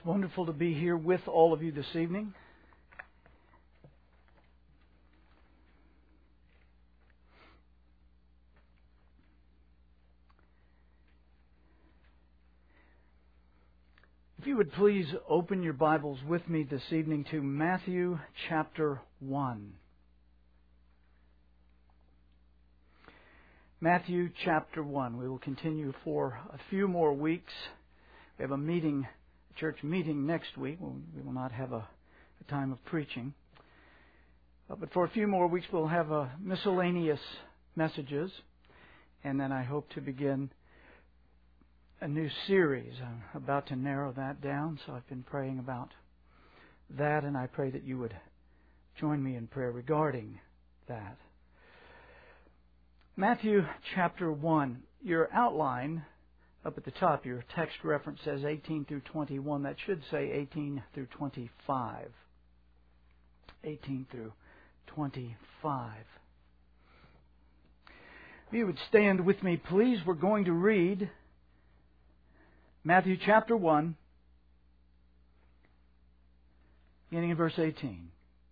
Wonderful to be here with all of you this evening. If you would please open your Bibles with me this evening to Matthew chapter 1. Matthew chapter 1. We will continue for a few more weeks. We have a church meeting next week. We will not have a time of preaching. But for a few more weeks we'll have miscellaneous messages. And then I hope to begin a new series. I'm about to narrow that down, so I've been praying about that, and I pray that you would join me in prayer regarding that. Matthew chapter 1. Your outline up at the top, your text reference says 18 through 21. That should say 18 through 25. 18 through 25. If you would stand with me, please. We're going to read Matthew chapter 1, beginning in verse 18.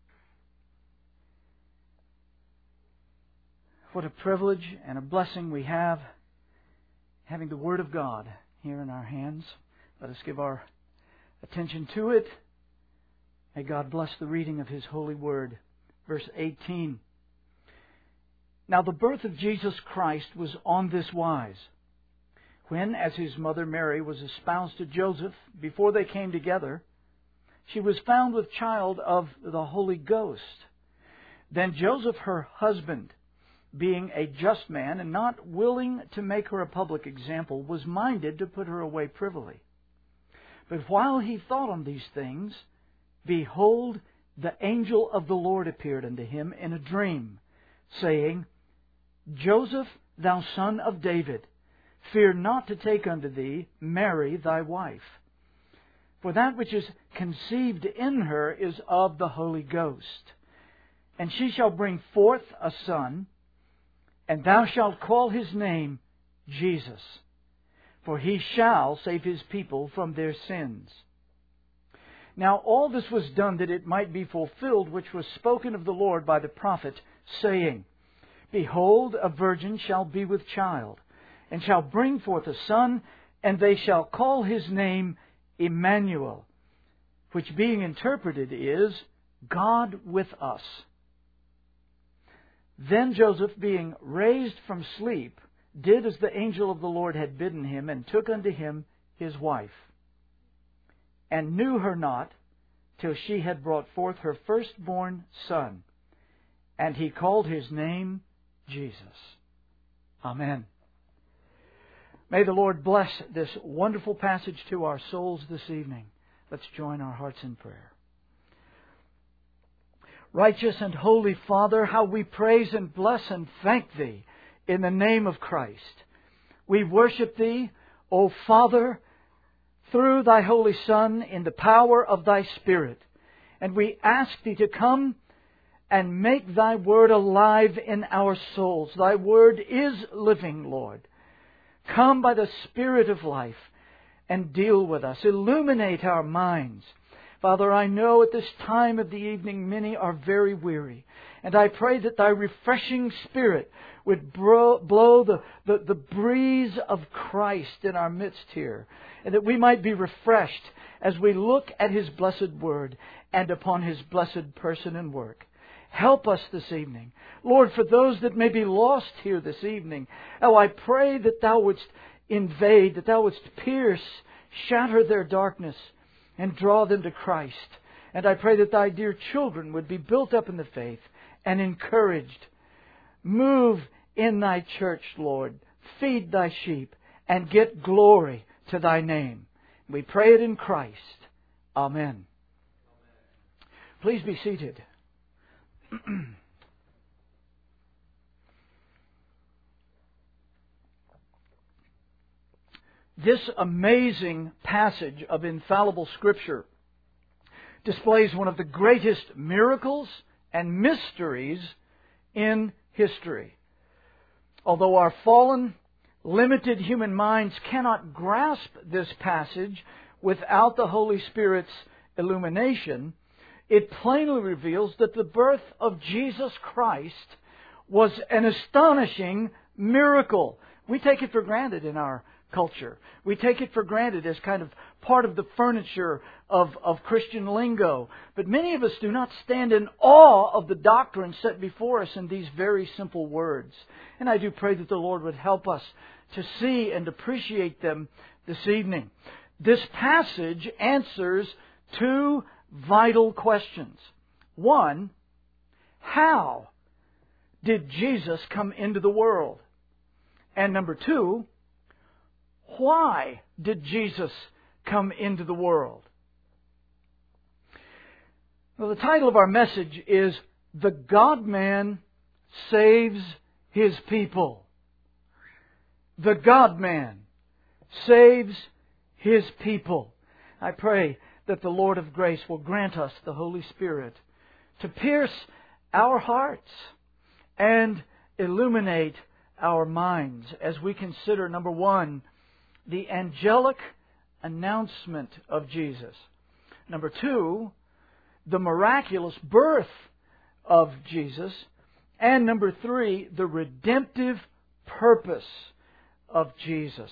What a privilege and a blessing we have having the Word of God here in our hands. Let us give our attention to it. May God bless the reading of His holy Word. Verse 18. Now the birth of Jesus Christ was on this wise. When, as His mother Mary was espoused to Joseph, before they came together, she was found with child of the Holy Ghost. Then Joseph, her husband, being a just man and not willing to make her a public example, was minded to put her away privily. But while he thought on these things, behold, the angel of the Lord appeared unto him in a dream, saying, Joseph, thou son of David, fear not to take unto thee Mary thy wife. For that which is conceived in her is of the Holy Ghost. And she shall bring forth a son, and thou shalt call his name Jesus, for he shall save his people from their sins. Now all this was done that it might be fulfilled which was spoken of the Lord by the prophet, saying, Behold, a virgin shall be with child, and shall bring forth a son, and they shall call his name Emmanuel, which being interpreted is, God with us. Then Joseph, being raised from sleep, did as the angel of the Lord had bidden him, and took unto him his wife, and knew her not till she had brought forth her firstborn son, and he called his name Jesus. Amen. May the Lord bless this wonderful passage to our souls this evening. Let's join our hearts in prayer. Righteous and holy Father, how we praise and bless and thank Thee in the name of Christ. We worship Thee, O Father, through Thy Holy Son in the power of Thy Spirit. And we ask Thee to come and make Thy Word alive in our souls. Thy Word is living, Lord. Come by the Spirit of life and deal with us. Illuminate our minds. Father, I know at this time of the evening many are very weary. And I pray that Thy refreshing Spirit would blow the breeze of Christ in our midst here. And that we might be refreshed as we look at His blessed Word and upon His blessed person and work. Help us this evening. Lord, for those that may be lost here this evening, I pray that Thou wouldst invade, that Thou wouldst pierce, shatter their darkness, and draw them to Christ. And I pray that Thy dear children would be built up in the faith and encouraged. Move in Thy church, Lord. Feed Thy sheep and get glory to Thy name. We pray it in Christ. Amen. Please be seated. This amazing passage of infallible Scripture displays one of the greatest miracles and mysteries in history. Although our fallen, limited human minds cannot grasp this passage, without the Holy Spirit's illumination, it plainly reveals that the birth of Jesus Christ was an astonishing miracle. We take it for granted in our culture. We take it for granted as kind of part of the furniture of Christian lingo. But many of us do not stand in awe of the doctrine set before us in these very simple words. And I do pray that the Lord would help us to see and appreciate them this evening. This passage answers two vital questions. One, how did Jesus come into the world? And number two, why did Jesus come into the world? Well, the title of our message is The God-Man Saves His People. The God-Man saves His people. I pray that the Lord of grace will grant us the Holy Spirit to pierce our hearts and illuminate our minds as we consider, number one, the angelic announcement of Jesus. Number two, the miraculous birth of Jesus. And number three, the redemptive purpose of Jesus.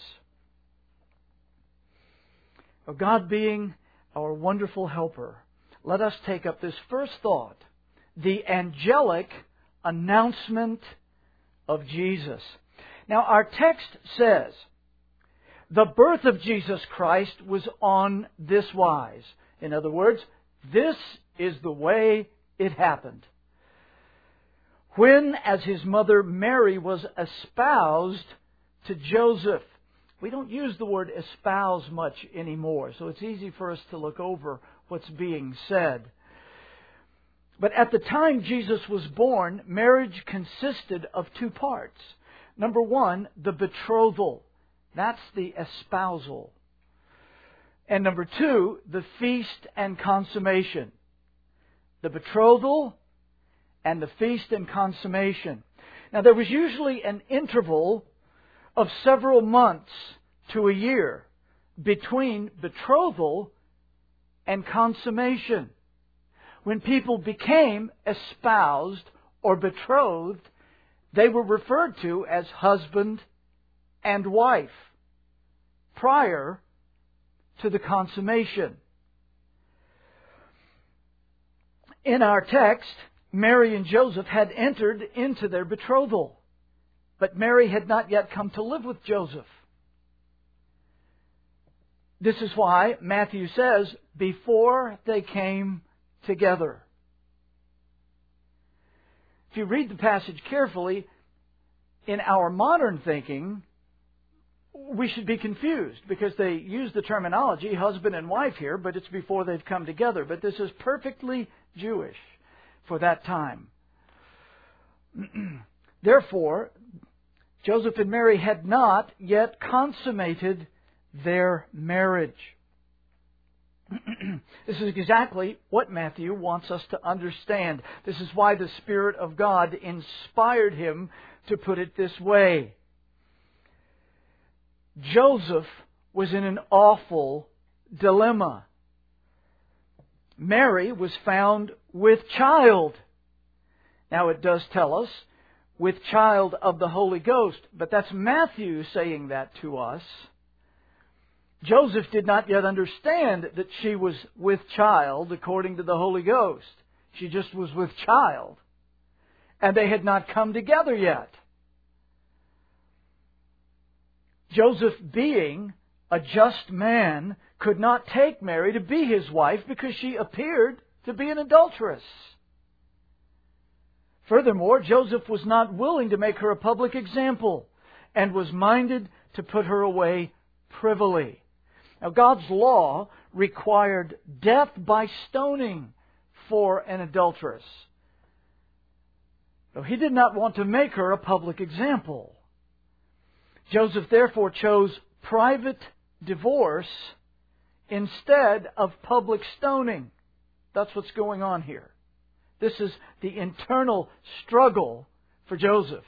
God being our wonderful helper, let us take up this first thought, the angelic announcement of Jesus. Now, our text says, the birth of Jesus Christ was on this wise. In other words, this is the way it happened. When, as his mother Mary was espoused to Joseph. We don't use the word espouse much anymore, so it's easy for us to look over what's being said. But at the time Jesus was born, marriage consisted of two parts. Number one, the betrothal. That's the espousal. And number two, the feast and consummation. The betrothal and the feast and consummation. Now, there was usually an interval of several months to a year between betrothal and consummation. When people became espoused or betrothed, they were referred to as husband and wife prior to the consummation. In our text, Mary and Joseph had entered into their betrothal, but Mary had not yet come to live with Joseph. This is why Matthew says, before they came together. If you read the passage carefully, in our modern thinking, we should be confused because they use the terminology husband and wife here, but it's before they've come together. But this is perfectly Jewish for that time. Therefore, Joseph and Mary had not yet consummated their marriage. This is exactly what Matthew wants us to understand. This is why the Spirit of God inspired him to put it this way. Joseph was in an awful dilemma. Mary was found with child. Now it does tell us, with child of the Holy Ghost, but that's Matthew saying that to us. Joseph did not yet understand that she was with child according to the Holy Ghost. She just was with child. And they had not come together yet. Joseph, being a just man, could not take Mary to be his wife because she appeared to be an adulteress. Furthermore, Joseph was not willing to make her a public example and was minded to put her away privily. Now, God's law required death by stoning for an adulteress. So he did not want to make her a public example. Joseph therefore chose private divorce instead of public stoning. That's what's going on here. This is the internal struggle for Joseph.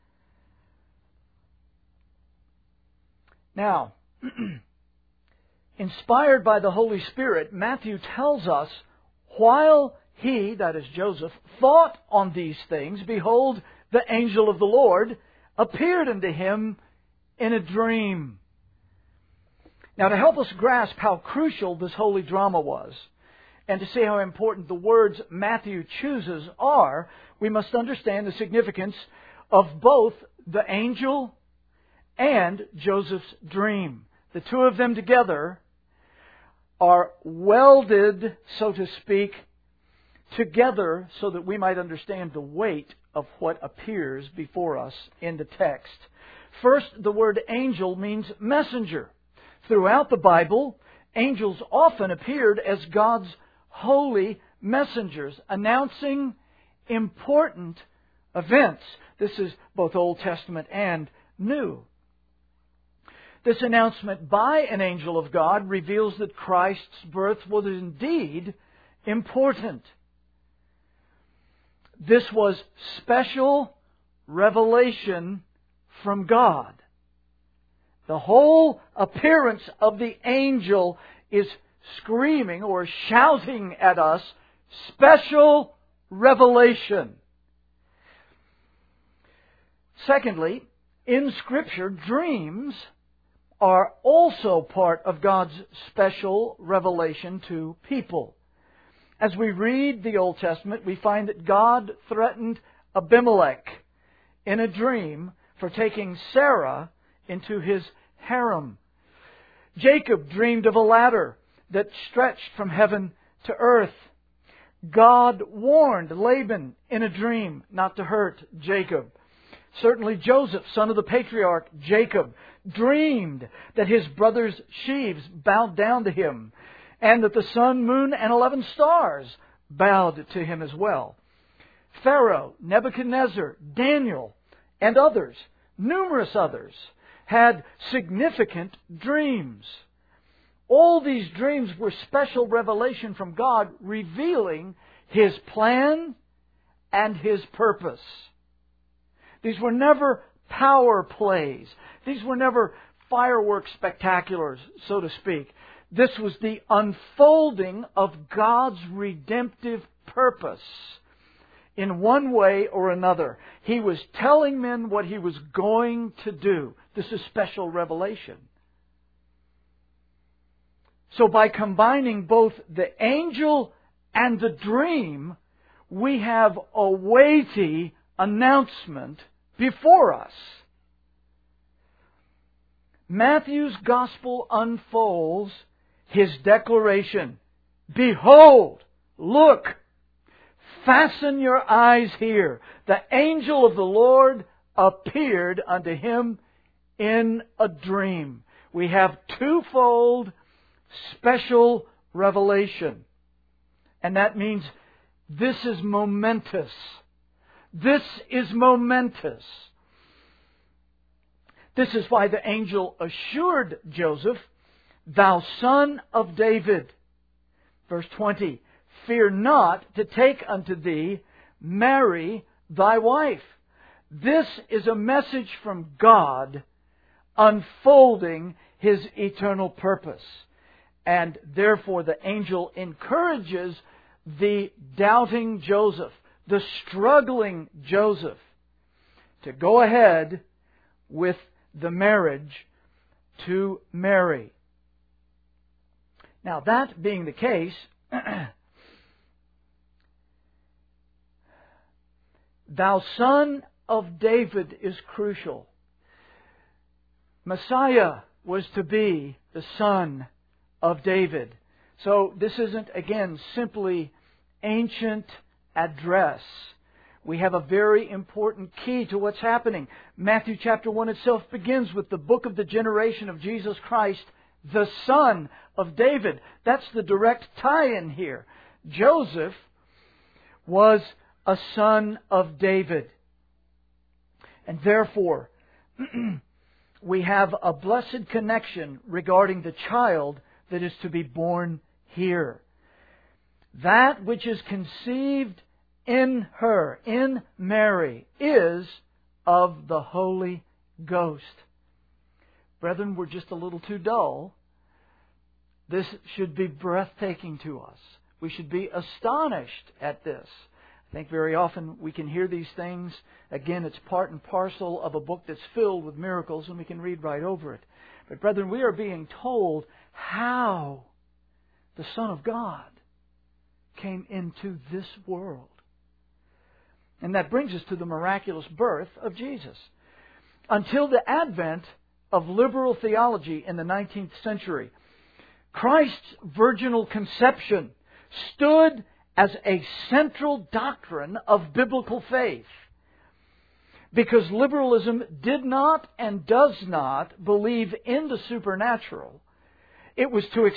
Now, inspired by the Holy Spirit, Matthew tells us, while he, that is Joseph, thought on these things, behold, the angel of the Lord appeared unto him in a dream. Now, to help us grasp how crucial this holy drama was, and to see how important the words Matthew chooses are, we must understand the significance of both the angel and Joseph's dream. The two of them together are welded, so to speak, together so that we might understand the weight of what appears before us in the text. First, the word angel means messenger. Throughout the Bible, angels often appeared as God's holy messengers, announcing important events. This is both Old Testament and New. This announcement by an angel of God reveals that Christ's birth was indeed important. This was special revelation from God. The whole appearance of the angel is screaming or shouting at us, special revelation. Secondly, in Scripture, dreams are also part of God's special revelation to people. As we read the Old Testament, we find that God threatened Abimelech in a dream for taking Sarah into his harem. Jacob dreamed of a ladder that stretched from heaven to earth. God warned Laban in a dream not to hurt Jacob. Certainly Joseph, son of the patriarch Jacob, dreamed that his brother's sheaves bowed down to him, and that the sun, moon, and 11 stars bowed to him as well. Pharaoh, Nebuchadnezzar, Daniel, and others, numerous others, had significant dreams. All these dreams were special revelation from God, revealing His plan and His purpose. These were never power plays. These were never fireworks spectaculars, so to speak. This was the unfolding of God's redemptive purpose in one way or another. He was telling men what He was going to do. This is special revelation. So by combining both the angel and the dream, we have a weighty announcement before us. Matthew's Gospel unfolds his declaration. Behold, look, fasten your eyes here. The angel of the Lord appeared unto him in a dream. We have twofold special revelation. And that means this is momentous. This is momentous. This is why the angel assured Joseph, Thou son of David. Verse 20, Fear not to take unto thee Mary thy wife. This is a message from God unfolding His eternal purpose. And therefore the angel encourages the doubting Joseph, the struggling Joseph, to go ahead with the marriage to Mary. Now, that being the case, Thou son of David is crucial. Messiah was to be the son of David. So this isn't, again, simply ancient address. We have a very important key to what's happening. Matthew chapter 1 itself begins with the book of the generation of Jesus Christ, the son of David. That's the direct tie-in here. Joseph was a son of David. And therefore, we have a blessed connection regarding the child that is to be born here. That which is conceived in her, in Mary, is of the Holy Ghost. Brethren, we're just a little too dull This should be breathtaking to us. We should be astonished at this. I think very often we can hear these things. Again, it's part and parcel of a book that's filled with miracles, and we can read right over it. But brethren, we are being told how the Son of God came into this world. And that brings us to the miraculous birth of Jesus. Until the advent of liberal theology in the 19th century, Christ's virginal conception stood as a central doctrine of biblical faith. Because liberalism did not and does not believe in the supernatural, it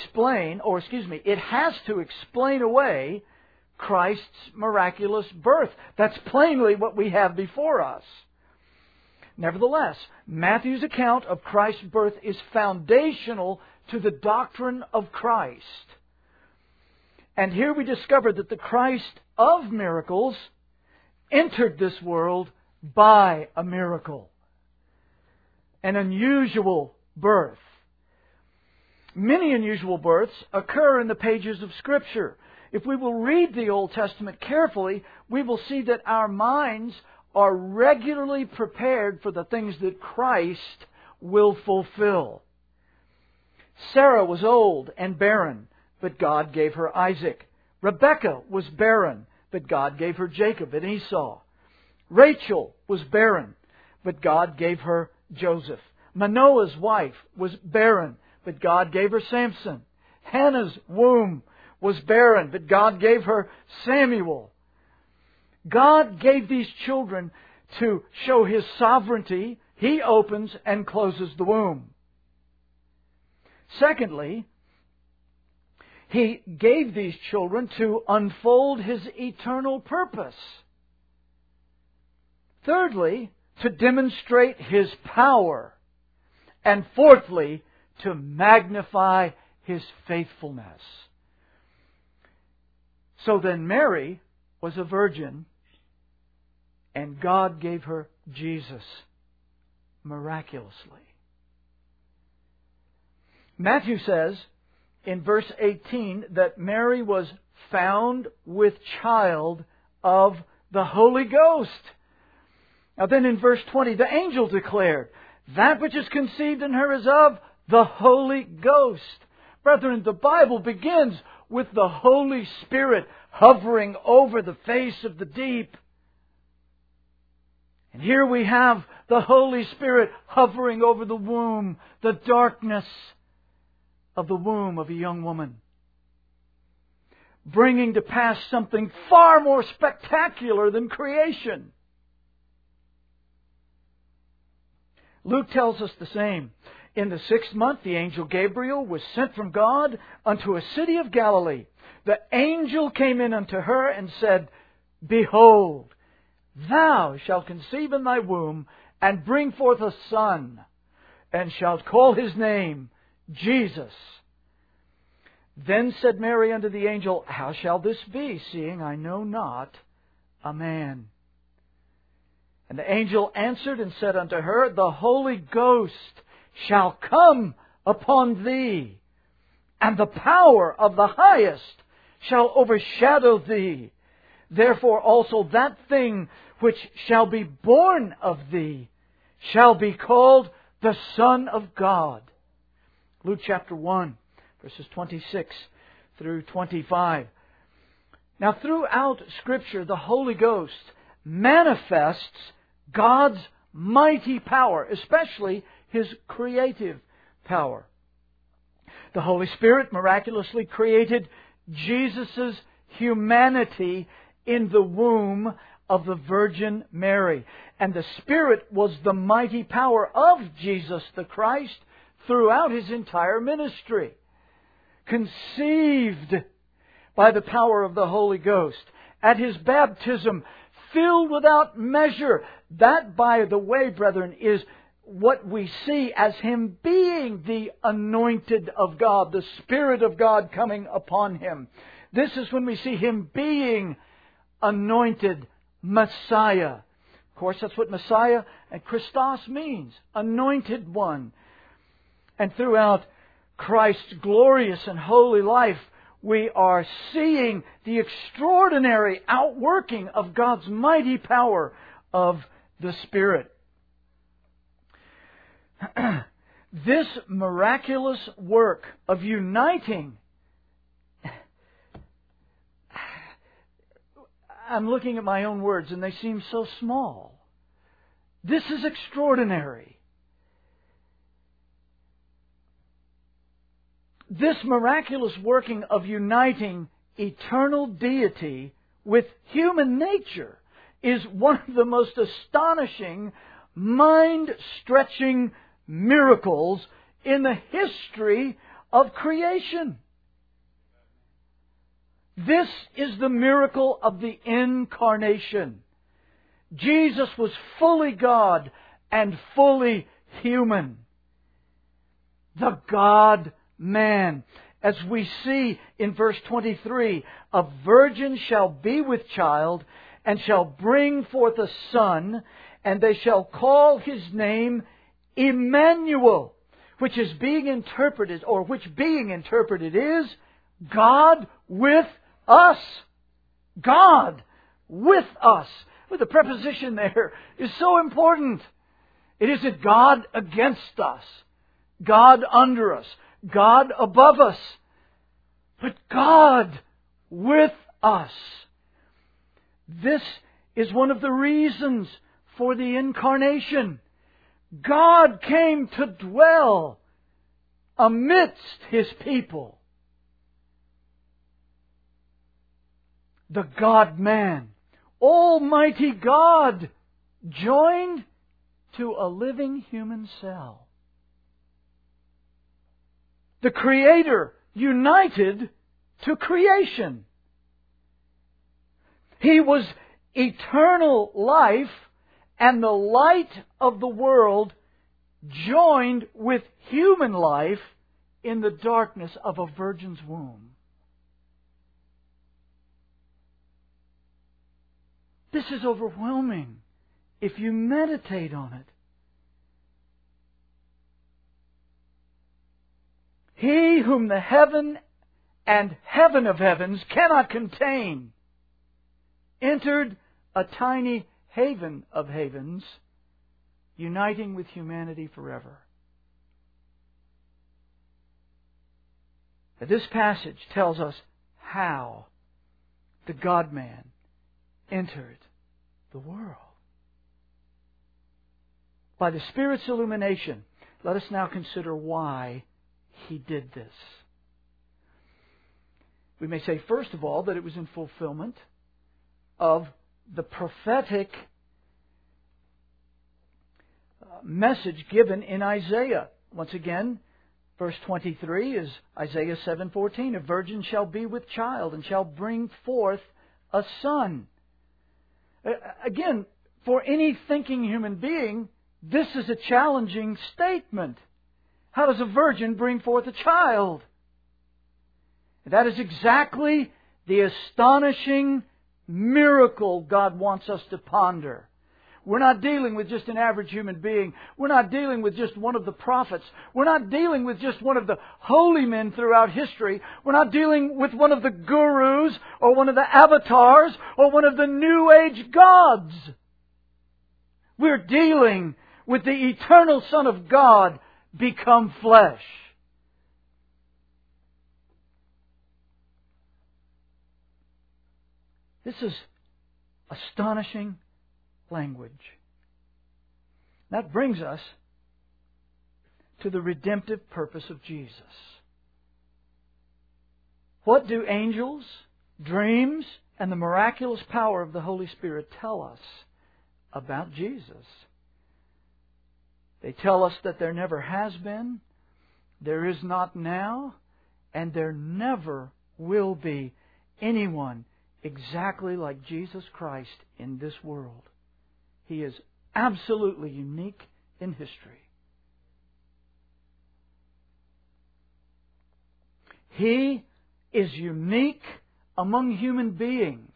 has to explain away Christ's miraculous birth. That's plainly what we have before us. Nevertheless, Matthew's account of Christ's birth is foundational to the doctrine of Christ. And here we discover that the Christ of miracles entered this world by a miracle. An unusual birth. Many unusual births occur in the pages of Scripture. If we will read the Old Testament carefully, we will see that our minds are regularly prepared for the things that Christ will fulfill. Sarah was old and barren, but God gave her Isaac. Rebekah was barren, but God gave her Jacob and Esau. Rachel was barren, but God gave her Joseph. Manoah's wife was barren, but God gave her Samson. Hannah's womb was barren, but God gave her Samuel. God gave these children to show His sovereignty. He opens and closes the womb. Secondly, He gave these children to unfold His eternal purpose. Thirdly, to demonstrate His power. And fourthly, to magnify His faithfulness. So then Mary was a virgin, and God gave her Jesus miraculously. Matthew says in verse 18 that Mary was found with child of the Holy Ghost. Now then in verse 20, the angel declared, that which is conceived in her is of the Holy Ghost. Brethren, the Bible begins with the Holy Spirit hovering over the face of the deep. And here we have the Holy Spirit hovering over the womb, the darkness of the womb of a young woman, bringing to pass something far more spectacular than creation. Luke tells us the same. In the 6th month, the angel Gabriel was sent from God unto a city of Galilee. The angel came in unto her and said, Behold, thou shalt conceive in thy womb, and bring forth a son, and shalt call his name Jesus. Then said Mary unto the angel, How shall this be, seeing I know not a man? And the angel answered and said unto her, The Holy Ghost shall come upon thee, and the power of the Highest shall overshadow thee. Therefore also that thing which shall be born of thee shall be called the Son of God. Luke chapter 1, verses 26 through 25. Now throughout Scripture, the Holy Ghost manifests God's mighty power, especially His creative power. The Holy Spirit miraculously created Jesus' humanity in the womb of the Virgin Mary. And the Spirit was the mighty power of Jesus the Christ throughout His entire ministry. Conceived by the power of the Holy Ghost. At His baptism, filled without measure. That, by the way, brethren, is what we see as Him being the anointed of God, the Spirit of God coming upon Him. This is when we see Him being anointed Messiah. Of course, that's what Messiah and Christos means. Anointed one. And throughout Christ's glorious and holy life, we are seeing the extraordinary outworking of God's mighty power of the Spirit. This miraculous work of uniting, I'm looking at my own words and they seem so small. This is extraordinary. This miraculous working of uniting eternal deity with human nature is one of the most astonishing, mind-stretching miracles in the history of creation. This is the miracle of the Incarnation. Jesus was fully God and fully human. The God-man. As we see in verse 23, a virgin shall be with child and shall bring forth a son, and they shall call his name Emmanuel, which being interpreted is God with us. God with us. Well, the preposition there is so important. It isn't God against us, God under us, God above us, but God with us. This is one of the reasons for the Incarnation. God came to dwell amidst His people. The God-man, Almighty God, joined to a living human cell. The Creator united to creation. He was eternal life and the light of the world joined with human life in the darkness of a virgin's womb. This is overwhelming if you meditate on it. He whom the heaven and heaven of heavens cannot contain entered a tiny haven of havens, uniting with humanity forever. This passage tells us how the God-man entered the world. By the Spirit's illumination, let us now consider why He did this. We may say, first of all, that it was in fulfillment of the prophetic message given in Isaiah. Once again, verse 23 is Isaiah 7:14. A virgin shall be with child and shall bring forth a son. Again, for any thinking human being, this is a challenging statement. How does a virgin bring forth a child? That is exactly the astonishing miracle God wants us to ponder. We're not dealing with just an average human being. We're not dealing with just one of the prophets. We're not dealing with just one of the holy men throughout history. We're not dealing with one of the gurus or one of the avatars or one of the New Age gods. We're dealing with the eternal Son of God become flesh. This is astonishing language. That brings us to the redemptive purpose of Jesus. What do angels, dreams, and the miraculous power of the Holy Spirit tell us about Jesus? They tell us that there never has been, there is not now, and there never will be anyone exactly like Jesus Christ in this world. He is absolutely unique in history. He is unique among human beings.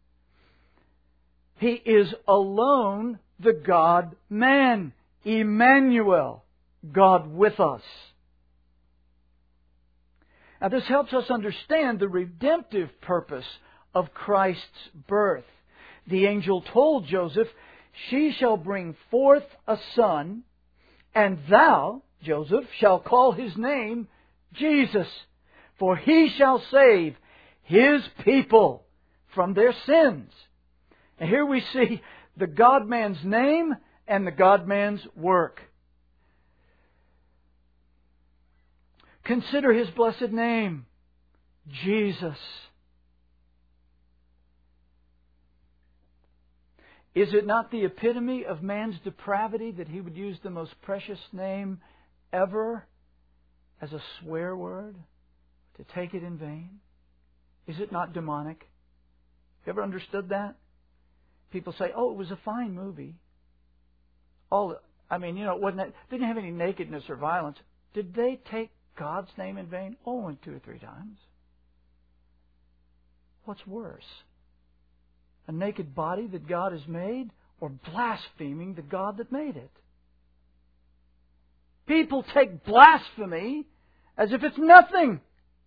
He is alone the God-man, Emmanuel, God with us. Now this helps us understand the redemptive purpose of Christ's birth. The angel told Joseph, "She shall bring forth a son, and thou, Joseph, shall call his name Jesus, for he shall save his people from their sins." And here we see the God-man's name and the God-man's work. Consider His blessed name, Jesus. Is it not the epitome of man's depravity that he would use the most precious name ever as a swear word, to take it in vain? Is it not demonic? You ever understood that? People say, "Oh, it was a fine movie." It didn't have any nakedness or violence. Did they take God's name in vain? Oh, 2 or 3 times. What's worse? A naked body that God has made, or blaspheming the God that made it? People take blasphemy as if it's nothing.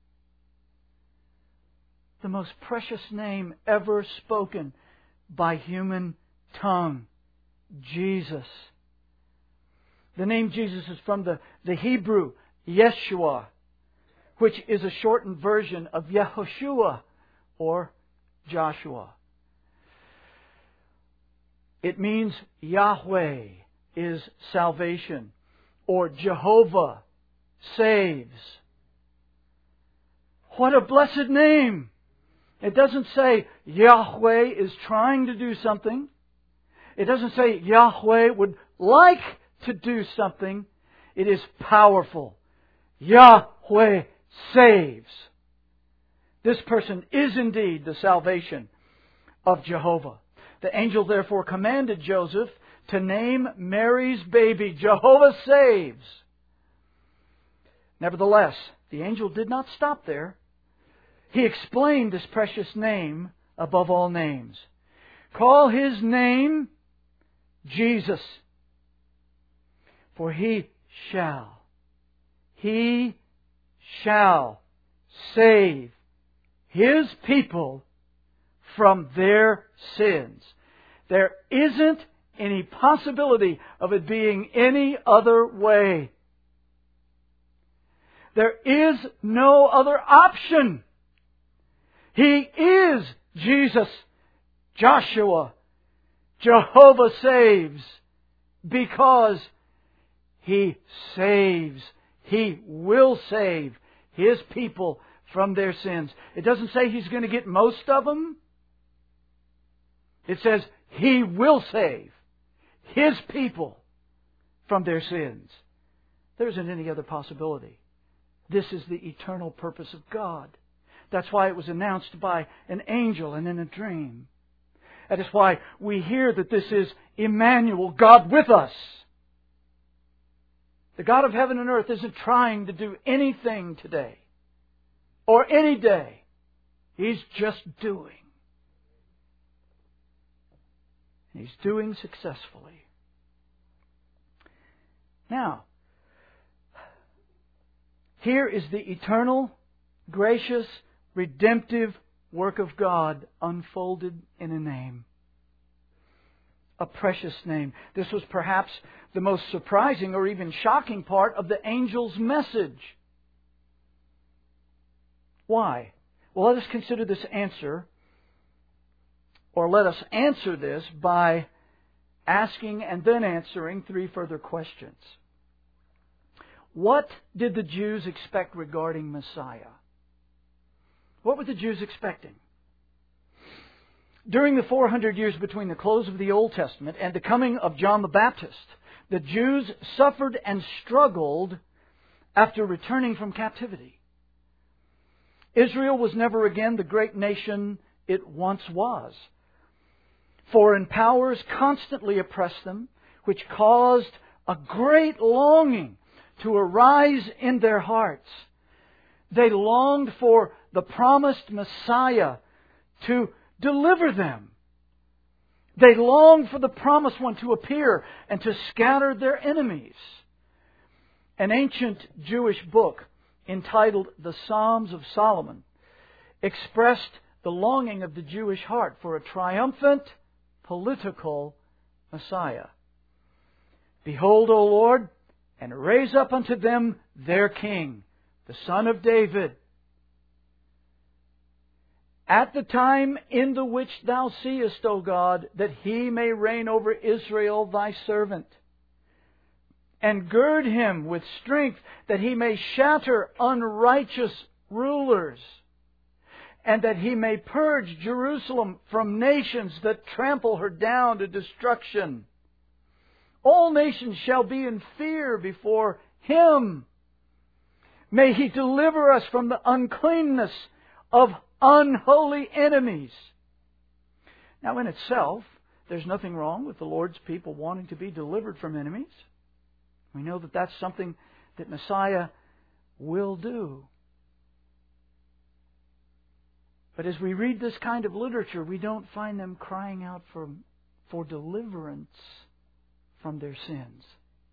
The most precious name ever spoken by human tongue, Jesus. The name Jesus is from the Hebrew Yeshua, which is a shortened version of Yehoshua or Joshua. It means Yahweh is salvation, or Jehovah saves. What a blessed name! It doesn't say Yahweh is trying to do something. It doesn't say Yahweh would like to do something. It is powerful. Yahweh saves. This person is indeed the salvation of Jehovah. The angel therefore commanded Joseph to name Mary's baby Jehovah Saves. Nevertheless, the angel did not stop there. He explained this precious name above all names. "Call his name Jesus, for he shall save his people from their sins." There isn't any possibility of it being any other way. There is no other option. He is Jesus, Joshua, Jehovah saves, because He saves. He will save His people from their sins. It doesn't say He's going to get most of them. It says He will save His people from their sins. There isn't any other possibility. This is the eternal purpose of God. That's why it was announced by an angel and in a dream. That is why we hear that this is Emmanuel, God with us. The God of heaven and earth isn't trying to do anything today or any day. He's just doing. He's doing successfully. Now, here is the eternal, gracious, redemptive work of God unfolded in a name. A precious name. This was perhaps the most surprising or even shocking part of the angel's message. Why? Well, let us consider this answer, or let us answer this by asking and then answering 3 further questions. What did the Jews expect regarding Messiah? What were the Jews expecting? During the 400 years between the close of the Old Testament and the coming of John the Baptist, the Jews suffered and struggled after returning from captivity. Israel was never again the great nation it once was. Foreign powers constantly oppressed them, which caused a great longing to arise in their hearts. They longed for the promised Messiah to deliver them. They longed for the promised one to appear and to scatter their enemies. An ancient Jewish book entitled The Psalms of Solomon, expressed the longing of the Jewish heart for a triumphant political Messiah. Behold, O Lord, and raise up unto them their king, the Son of David, at the time in the which Thou seest, O God, that He may reign over Israel, Thy servant. And gird Him with strength, that He may shatter unrighteous rulers, and that He may purge Jerusalem from nations that trample her down to destruction. All nations shall be in fear before Him. May He deliver us from the uncleanness of unholy enemies. Now, in itself, there's nothing wrong with the Lord's people wanting to be delivered from enemies. We know that that's something that Messiah will do. But as we read this kind of literature, we don't find them crying out for deliverance from their sins.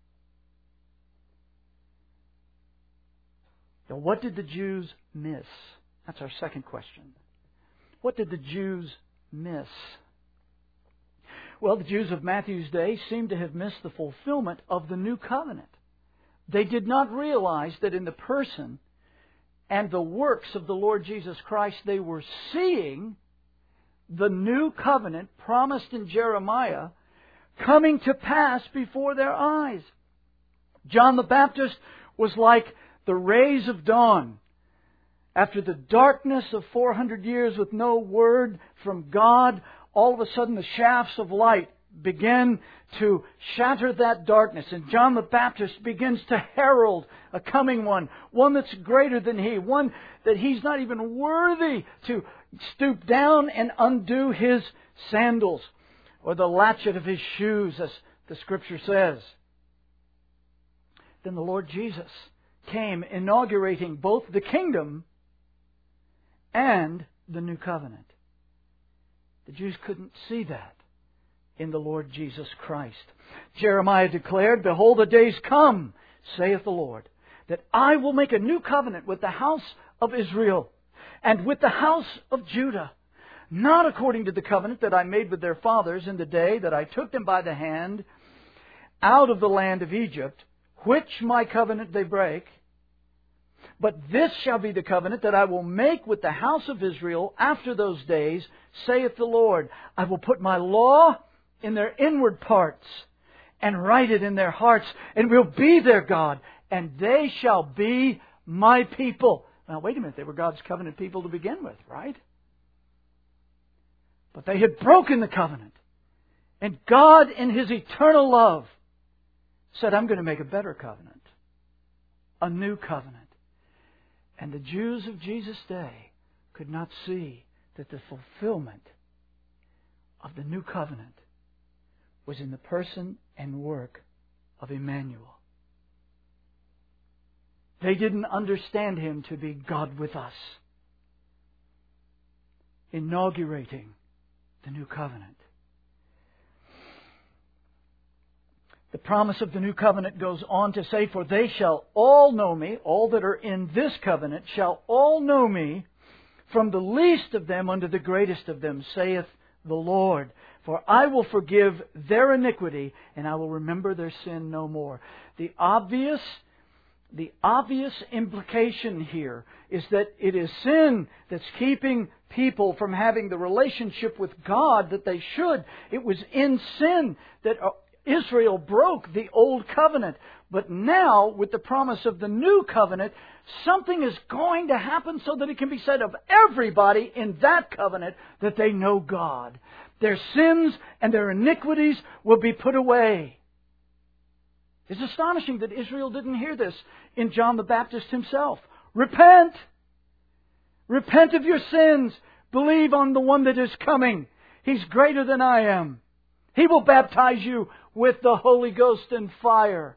Now, what did the Jews miss? That's our second question. What did the Jews miss? Well, the Jews of Matthew's day seem to have missed the fulfillment of the new covenant. They did not realize that in the person and the works of the Lord Jesus Christ, they were seeing the new covenant promised in Jeremiah coming to pass before their eyes. John the Baptist was like the rays of dawn. After the darkness of 400 years with no word from God, all of a sudden the shafts of light begin to shatter that darkness. And John the Baptist begins to herald a coming one that's greater than he, one that he's not even worthy to stoop down and undo his sandals or the latchet of his shoes, as the Scripture says. Then the Lord Jesus came, inaugurating both the kingdom and the new covenant. The Jews couldn't see that in the Lord Jesus Christ. Jeremiah declared, "Behold, the days come, saith the Lord, that I will make a new covenant with the house of Israel and with the house of Judah, not according to the covenant that I made with their fathers in the day that I took them by the hand out of the land of Egypt, which my covenant they break. But this shall be the covenant that I will make with the house of Israel after those days, saith the Lord. I will put my law in their inward parts and write it in their hearts, and will be their God, and they shall be my people." Now, wait a minute. They were God's covenant people to begin with, right? But they had broken the covenant. And God, in His eternal love, said, "I'm going to make a better covenant. A new covenant." And the Jews of Jesus' day could not see that the fulfillment of the new covenant was in the person and work of Emmanuel. They didn't understand Him to be God with us, inaugurating the new covenant. The promise of the new covenant goes on to say, "For they shall all know me," all that are in this covenant shall all know me, "from the least of them unto the greatest of them, saith the Lord. For I will forgive their iniquity, and I will remember their sin no more." The obvious implication here is that it is sin that's keeping people from having the relationship with God that they should. It was in sin that Israel broke the old covenant. But now, with the promise of the new covenant, something is going to happen so that it can be said of everybody in that covenant that they know God. Their sins and their iniquities will be put away. It's astonishing that Israel didn't hear this in John the Baptist himself. Repent! Repent of your sins. Believe on the one that is coming. He's greater than I am. He will baptize you with the Holy Ghost and fire.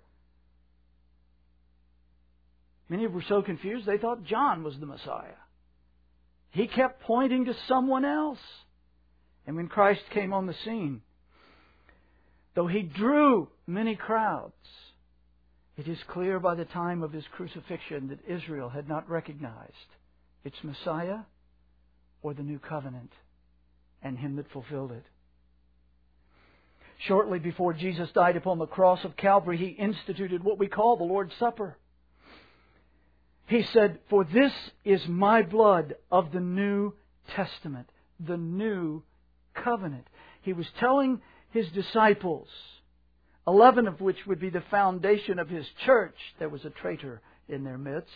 Many were so confused they thought John was the Messiah. He kept pointing to someone else. And when Christ came on the scene, though He drew many crowds, It is clear by the time of His crucifixion that Israel had not recognized its Messiah or the new covenant and Him that fulfilled it. Shortly before Jesus died upon the cross of Calvary, He instituted what we call the Lord's Supper. He said, "For this is my blood of the New Testament," the new covenant. He was telling His disciples, 11 of which would be the foundation of His church. There was a traitor in their midst.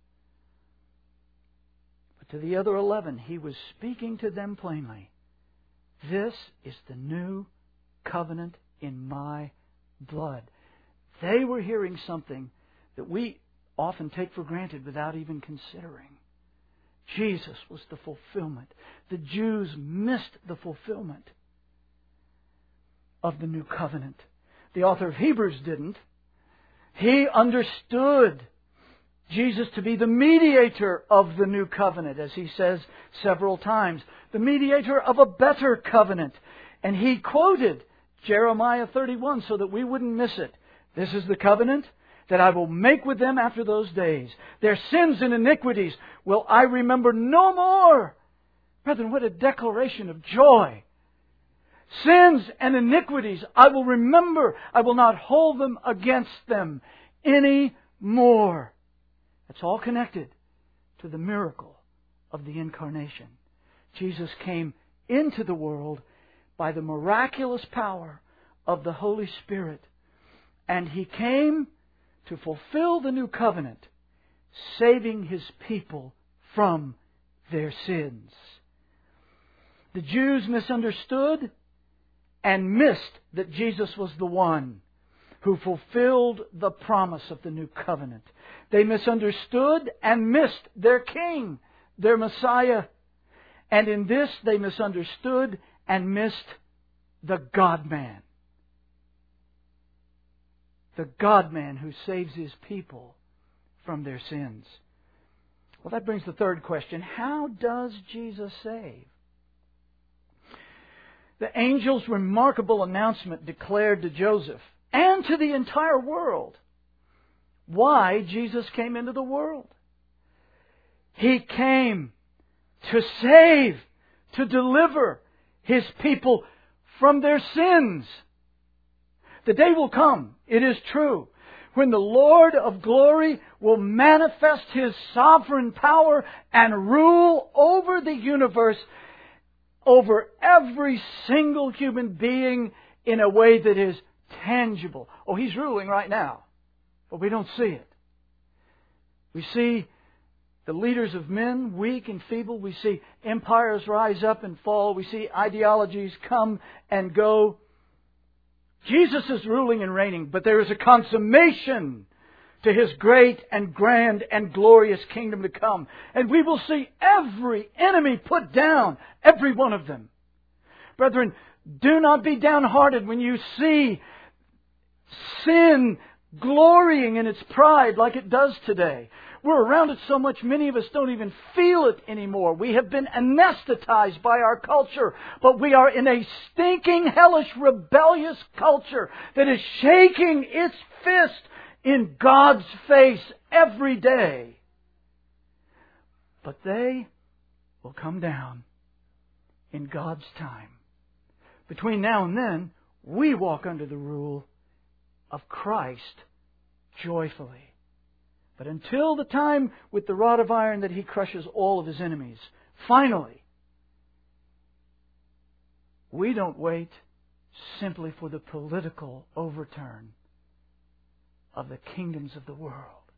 But to the other 11, He was speaking to them plainly. This is the new covenant in my blood. They were hearing something that we often take for granted without even considering. Jesus was the fulfillment. The Jews missed the fulfillment of the new covenant. The author of Hebrews didn't. He understood Jesus to be the mediator of the new covenant, as he says several times, the mediator of a better covenant. And he quoted Jeremiah 31 so that we wouldn't miss it. This is the covenant that I will make with them after those days. Their sins and iniquities will I remember no more. Brethren, what a declaration of joy. Sins and iniquities I will remember. I will not hold them against them any more. It's all connected to the miracle of the incarnation. Jesus came into the world by the miraculous power of the Holy Spirit. And He came to fulfill the new covenant, saving His people from their sins. The Jews misunderstood and missed that Jesus was the one who fulfilled the promise of the new covenant. They misunderstood and missed their King, their Messiah. And in this they misunderstood and missed the God-man. The God-man who saves His people from their sins. Well, that brings the third question. How does Jesus save? The angel's remarkable announcement declared to Joseph and to the entire world why Jesus came into the world. He came to save, to deliver His people from their sins. The day will come, it is true, when the Lord of glory will manifest His sovereign power and rule over the universe, over every single human being in a way that is tangible. Oh, He's ruling right now, but we don't see it. We see the leaders of men weak and feeble. We see empires rise up and fall. We see ideologies come and go. Jesus is ruling and reigning, but there is a consummation to His great and grand and glorious kingdom to come. And we will see every enemy put down, every one of them. Brethren, do not be downhearted when you see sin glorying in its pride like it does today. We're around it so much, many of us don't even feel it anymore. We have been anesthetized by our culture, but we are in a stinking, hellish, rebellious culture that is shaking its fist in God's face every day. But they will come down in God's time. Between now and then, we walk under the rule of Christ joyfully. But until the time with the rod of iron that He crushes all of His enemies, finally, we don't wait simply for the political overturn of the kingdoms of the world.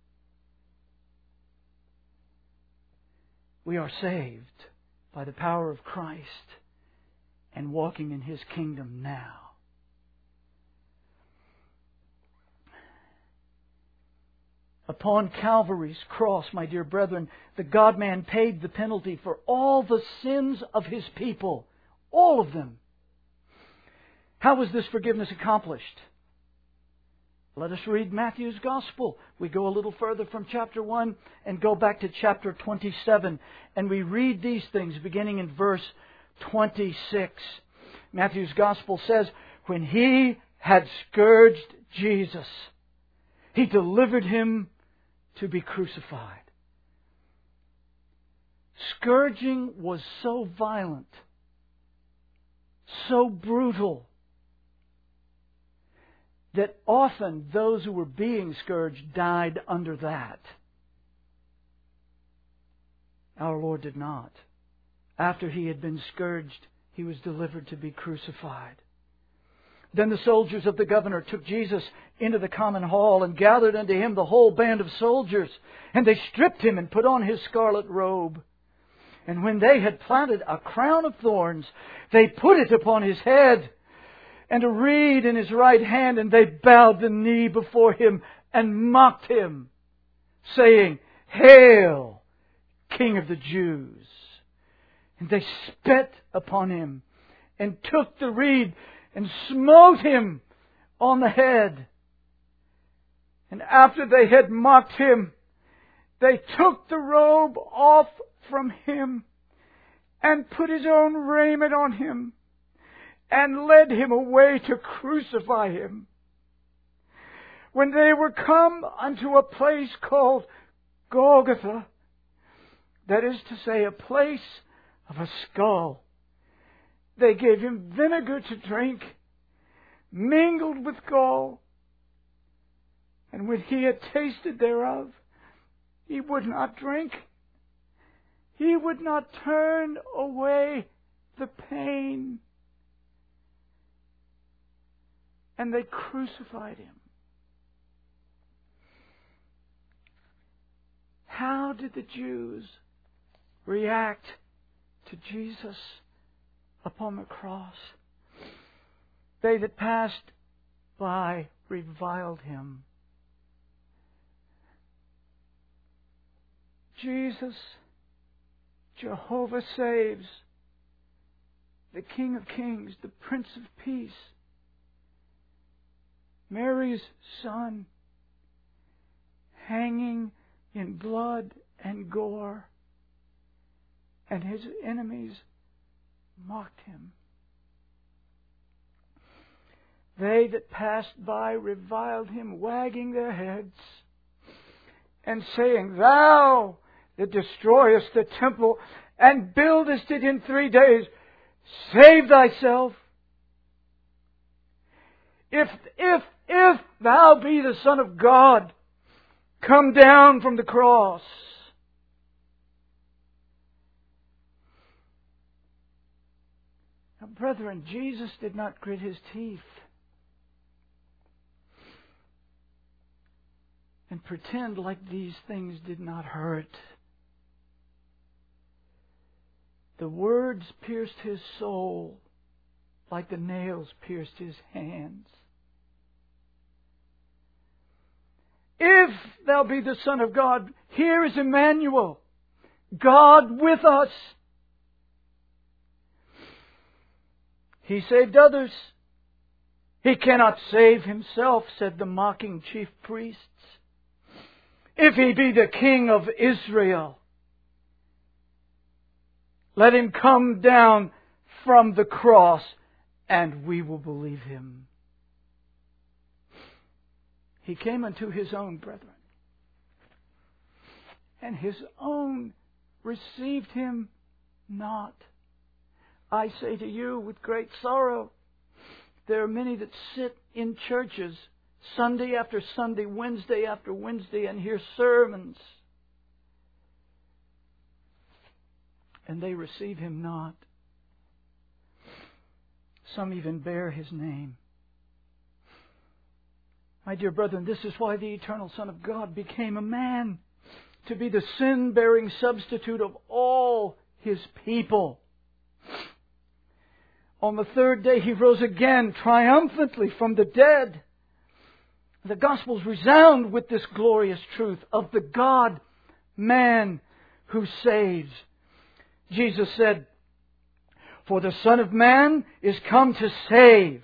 We are saved by the power of Christ and walking in His kingdom now. Upon Calvary's cross, my dear brethren, the God-man paid the penalty for all the sins of His people. All of them. How was this forgiveness accomplished? Let us read Matthew's Gospel. We go a little further from chapter 1 and go back to chapter 27. And we read these things beginning in verse 26. Matthew's Gospel says, when He had scourged Jesus, He delivered Him to be crucified. Scourging was so violent, so brutal, that often those who were being scourged died under that. Our Lord did not. After He had been scourged, He was delivered to be crucified. Then the soldiers of the governor took Jesus into the common hall and gathered unto Him the whole band of soldiers. And they stripped Him and put on His scarlet robe. And when they had planted a crown of thorns, they put it upon His head, and a reed in His right hand, and they bowed the knee before Him and mocked Him, saying, Hail, King of the Jews! And they spat upon Him, and took the reed, and smote Him on the head. And after they had mocked Him, they took the robe off from Him, and put His own raiment on Him, and led Him away to crucify Him. When they were come unto a place called Golgotha, that is to say, a place of a skull, they gave Him vinegar to drink, mingled with gall. And when He had tasted thereof, He would not drink. He would not turn away the pain. And they crucified Him. How did the Jews react to Jesus upon the cross? They that passed by reviled Him. Jesus, Jehovah saves, the King of Kings, the Prince of Peace, Mary's Son, hanging in blood and gore, and His enemies mocked Him. They that passed by reviled Him, wagging their heads, and saying, Thou that destroyest the temple and buildest it in 3 days, save thyself. If thou be the Son of God, come down from the cross. Now, brethren, Jesus did not grit His teeth and pretend like these things did not hurt. The words pierced His soul like the nails pierced His hands. If thou be the Son of God, here is Emmanuel, God with us. He saved others. He cannot save Himself, said the mocking chief priests. If He be the King of Israel, let Him come down from the cross, and we will believe Him. He came unto His own, brethren, and His own received Him not. I say to you with great sorrow, there are many that sit in churches Sunday after Sunday, Wednesday after Wednesday, and hear sermons, and they receive Him not. Some even bear His name. My dear brethren, this is why the eternal Son of God became a man, to be the sin-bearing substitute of all His people. On the third day He rose again triumphantly from the dead. The Gospels resound with this glorious truth of the God-man who saves. Jesus said, For the Son of Man is come to save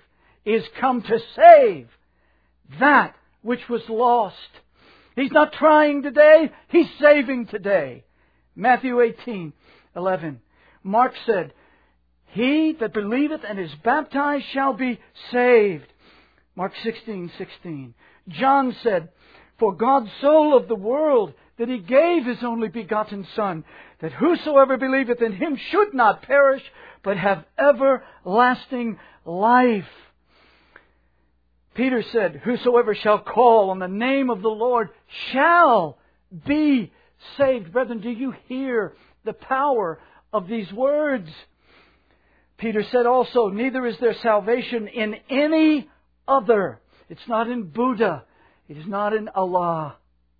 that which was lost. He's not trying today, He's saving today. Matthew 18:11. Mark said, He that believeth and is baptized shall be saved. Mark 16:16. John said, For God so loved the world that He gave His only begotten Son, that whosoever believeth in Him should not perish, but have everlasting life. Peter said, whosoever shall call on the name of the Lord shall be saved. Brethren, do you hear the power of these words? Peter said also, neither is there salvation in any other. It's not in Buddha. It is not in Allah.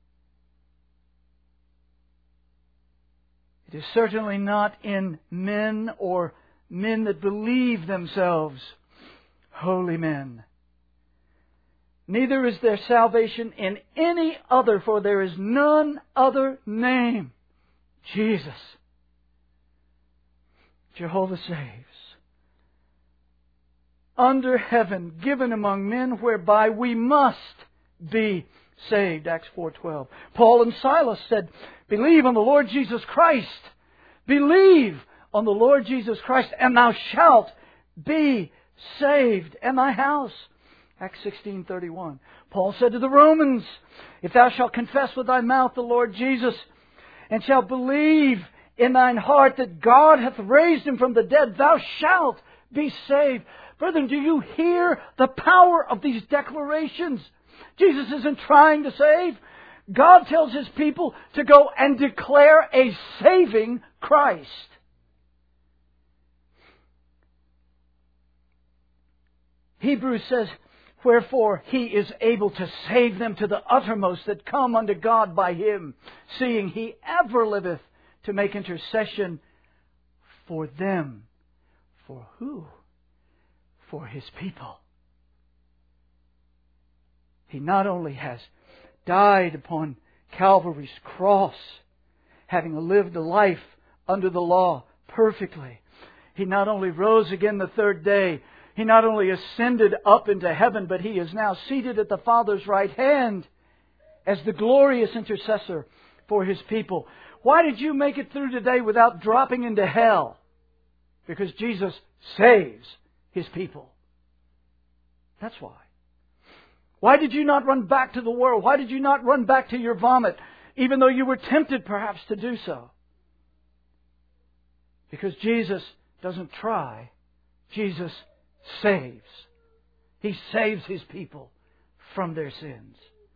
It is certainly not in men or men that believe themselves holy men. Neither is there salvation in any other, for there is none other name. Jesus. Jehovah saves. Under heaven, given among men, whereby we must be saved. Acts 4:12. Paul and Silas said, believe on the Lord Jesus Christ. Believe on the Lord Jesus Christ, and thou shalt be saved, and thy house. Acts 16:31. Paul said to the Romans, if thou shalt confess with thy mouth the Lord Jesus, and shalt believe in thine heart that God hath raised Him from the dead, thou shalt be saved. Brethren, do you hear the power of these declarations? Jesus isn't trying to save. God tells His people to go and declare a saving Christ. Hebrews says, wherefore He is able to save them to the uttermost that come unto God by Him, seeing He ever liveth to make intercession for them. For who? For His people. He not only has died upon Calvary's cross, having lived a life under the law perfectly. He not only rose again the third day, He not only ascended up into heaven, but He is now seated at the Father's right hand as the glorious intercessor for His people. Why did you make it through today without dropping into hell? Because Jesus saves His people. That's why. Why did you not run back to the world? Why did you not run back to your vomit, even though you were tempted perhaps to do so? Because Jesus doesn't try. Jesus saves. He saves His people from their sins.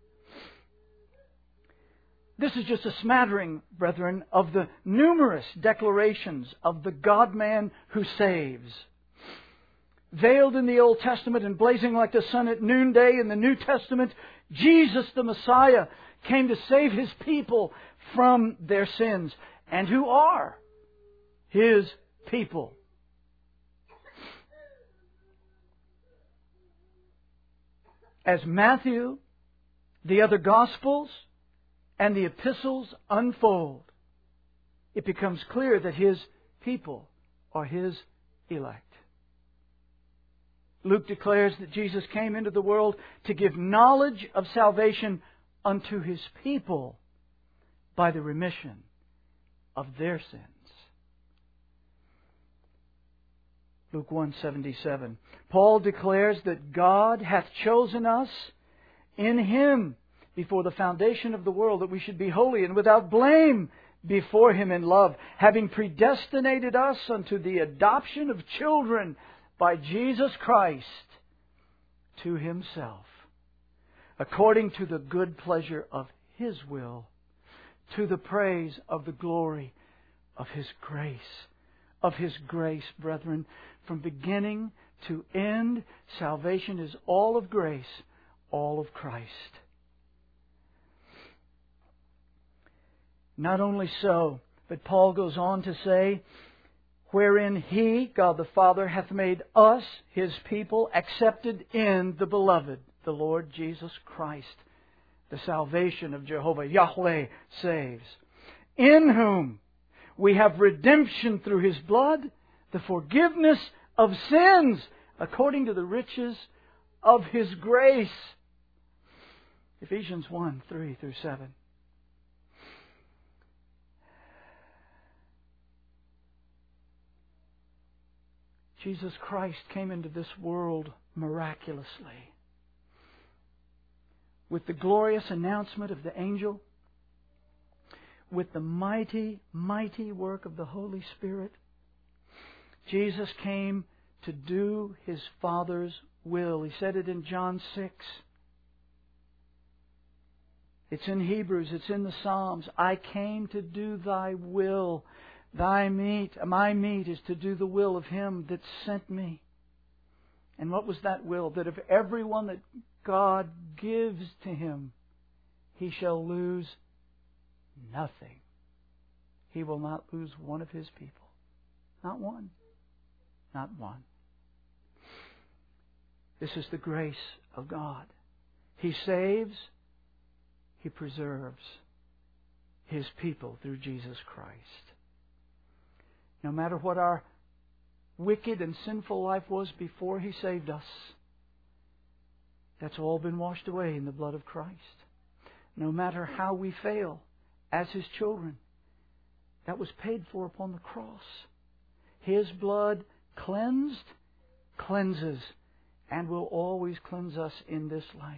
This is just a smattering, brethren, of the numerous declarations of the God-man who saves. Veiled in the Old Testament and blazing like the sun at noonday in the New Testament, Jesus the Messiah came to save His people from their sins. And who are His people? As Matthew, the other Gospels, and the epistles unfold, it becomes clear that His people are His elect. Luke declares that Jesus came into the world to give knowledge of salvation unto His people by the remission of their sins. Luke 1:77. Paul declares that God hath chosen us in Him before the foundation of the world, that we should be holy and without blame before Him in love, having predestinated us unto the adoption of children by Jesus Christ to Himself, according to the good pleasure of His will, to the praise of the glory of His grace. Of His grace, brethren, from beginning to end, salvation is all of grace, all of Christ. Not only so, but Paul goes on to say, wherein He, God the Father, hath made us, His people, accepted in the Beloved, the Lord Jesus Christ. The salvation of Jehovah, Yahweh, saves. In whom we have redemption through His blood, the forgiveness of sins, according to the riches of His grace. Ephesians 1:3-7. Jesus Christ came into this world miraculously. with the glorious announcement of the angel, with the mighty, mighty work of the Holy Spirit. Jesus came to do His Father's will. He said it in John 6. It's in Hebrews. It's in the Psalms. I came to do Thy will. My meat is to do the will of Him that sent me. And what was that will? That of everyone that God gives to Him, He shall lose nothing. He will not lose one of His people. Not one. Not one. This is the grace of God. He saves, He preserves His people through Jesus Christ. No matter what our wicked and sinful life was before He saved us, that's all been washed away in the blood of Christ. No matter how we fail as His children, that was paid for upon the cross. His blood cleansed, cleanses, and will always cleanse us in this life.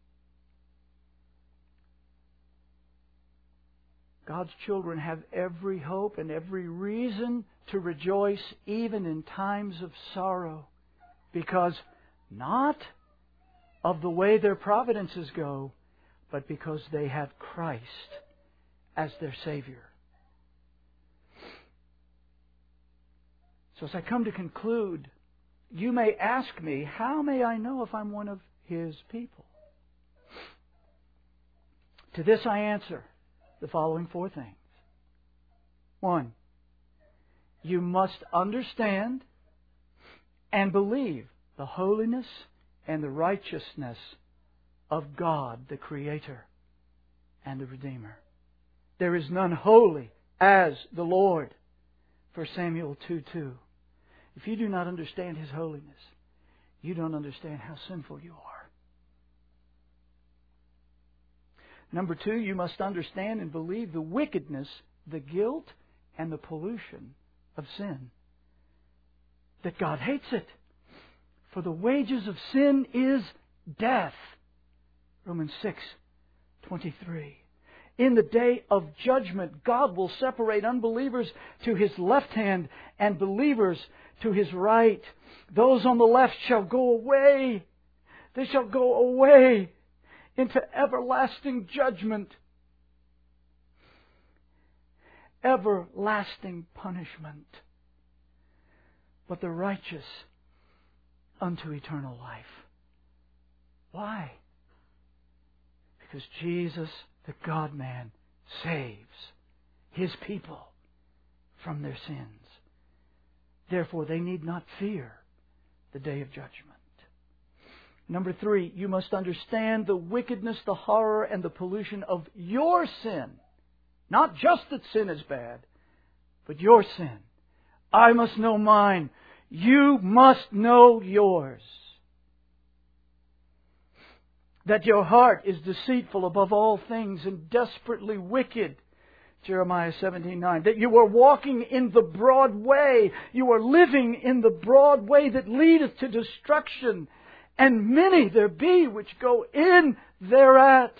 God's children have every hope and every reason to rejoice even in times of sorrow, because not of the way their providences go, but because they have Christ as their Savior. So as I come to conclude, you may ask me, how may I know if I'm one of His people? To this I answer the following 4 things. 1, you must understand and believe the holiness and the righteousness of God, the Creator and the Redeemer. There is none holy as the Lord. 1 Samuel 2:2. If you do not understand His holiness, you don't understand how sinful you are. Number 2, you must understand and believe the wickedness, the guilt, and the pollution of sin. That God hates it. For the wages of sin is death. Romans 6:23. In the day of judgment, God will separate unbelievers to His left hand and believers to His right. Those on the left shall go away. They shall go away into everlasting judgment. Everlasting punishment. But the righteous unto eternal life. Why? Because Jesus, the God-man, saves His people from their sins. Therefore, they need not fear the day of judgment. Number 3, you must understand the wickedness, the horror, and the pollution of your sin. Not just that sin is bad, but your sin. I must know mine. You must know yours. That your heart is deceitful above all things and desperately wicked. Jeremiah 17:9. That you are walking in the broad way. You are living in the broad way that leadeth to destruction. And many there be which go in thereat.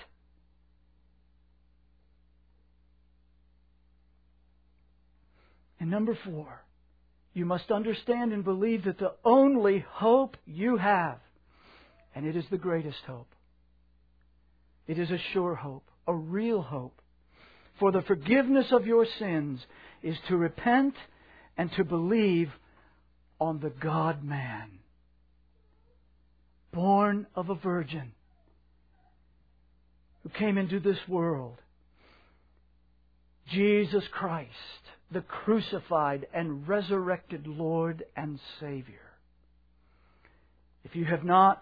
And number 4, you must understand and believe that the only hope you have, and it is the greatest hope, it is a sure hope, a real hope, for the forgiveness of your sins is to repent and to believe on the God-man, born of a virgin, who came into this world, Jesus Christ, the crucified and resurrected Lord and Savior. If you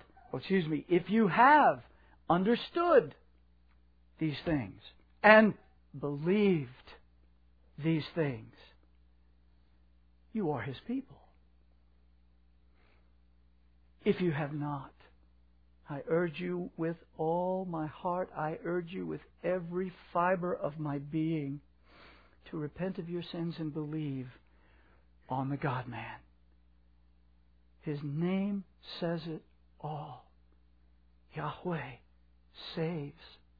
have understood these things and believed these things, you are His people. If you have not, I urge you with all my heart, I urge you with every fiber of my being to repent of your sins and believe on the God-man. His name says it all. Yahweh saves.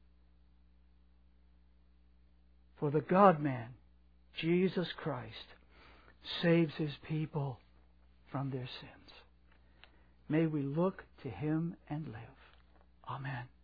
For the God-man, Jesus Christ, saves His people from their sins. May we look to Him and live. Amen.